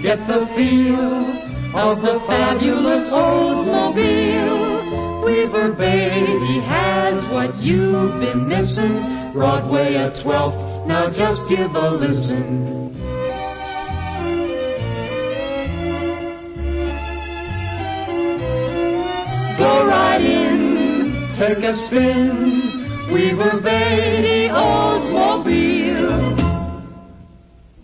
Get the feel of the fabulous Oldsmobile. Weaver Baby has what you've been missing. Broadway at 12th, now just give a listen. Go right in, take a spin, Weaver Baby Oldsmobile.